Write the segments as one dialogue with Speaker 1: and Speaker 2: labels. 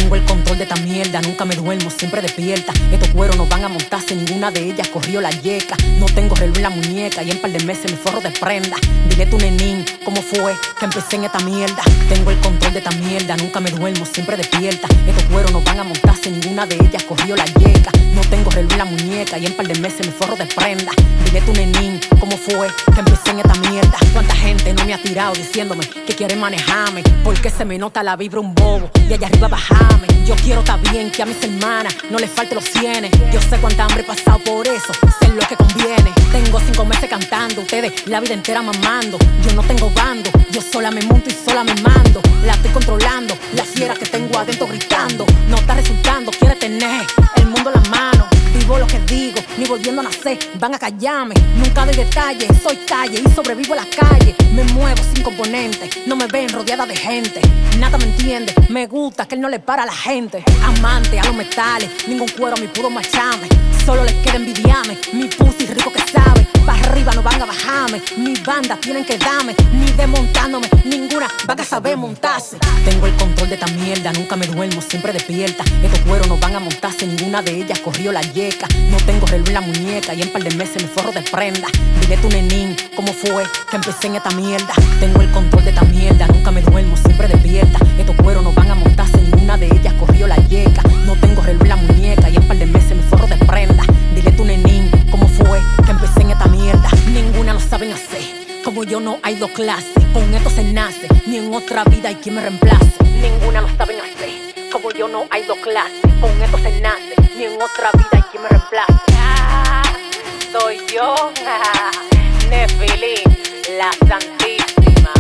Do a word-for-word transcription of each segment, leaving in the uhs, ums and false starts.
Speaker 1: Tengo el control de esta mierda, nunca me duermo, siempre despierta. Estos cueros no van a montarse, ninguna de ellas corrió la yeca. No tengo reloj en la muñeca y en par de meses me forro de prenda. Dile a tu nenín cómo fue que empecé en esta mierda. Tengo el control de esta mierda, nunca me duermo, siempre despierta. Estos cueros no van a montarse, ninguna de ellas corrió la yeca. No tengo reloj en la muñeca y en par de meses me forro de prenda. Dile a tu nenín cómo fue que empecé en esta mierda. Cuánta gente no me ha tirado diciéndome que quiere manejarme, porque se me nota la vibra un bobo y allá arriba bajame. Yo quiero estar bien, que a mis hermanas no les falte los cienes. Yo sé cuánta hambre he pasado por eso, sé lo que conviene. Tengo cinco meses cantando, ustedes la vida entera mamando. Yo no tengo bando, yo sola me monto y sola me mando. La estoy controlando, la fiera que tengo adentro gritando. No está resultando, quiere tener el mundo en las manos. Vivo lo que digo, ni volviendo a nacer van a callarme. Nunca doy detalles, soy calle y sobrevivo a la calle. Me muevo sin componentes, no me ven rodeada de gente. Nada me entiende, me gusta que él no le para a la gente. Amante a los metales, ningún cuero a mi pudo macharme. Solo les queda envidiarme, mi pussy rico que sabe. Pa' arriba no van a bajarme, mi banda tienen que darme. Ni desmontándome, ninguna van a saber montarse. Tengo el control de esta mierda, nunca me duermo, siempre despierta. Estos cueros no van a montarse, ninguna de ellas corrió la yeca. No tengo reloj en la muñeca y en par de meses me forro de prenda. Dile a tu nenín cómo fue que empecé en esta mierda. Tengo el control de esta mierda, nunca me duermo, siempre despierta. Estos cueros no van a montarse, ninguna de ellas corrió la yeca. No tengo reloj en la muñeca y en par de meses me forro de prenda. Dile a tu nenín cómo fue que empecé en esta mierda. Ninguna lo saben hacer, como yo no hay dos clases. Con esto se nace, ni en otra vida hay quien me reemplace. Ninguna lo saben hacer, como yo no hay dos clases. Con esto se nace, ni en otra vida hay quien me reemplace. Ah, soy yo, ah, Nefilín, la santísima.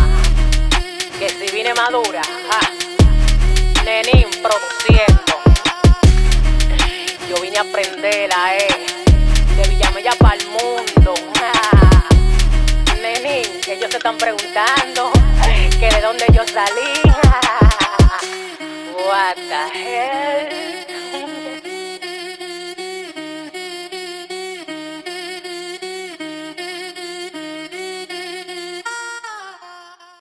Speaker 1: Que si vine madura, ah, Nenín produciendo. Yo vine a aprender a él, de Villamella para el mundo. Ah, Nenín, que ellos se están preguntando que de dónde yo salí. What the hell?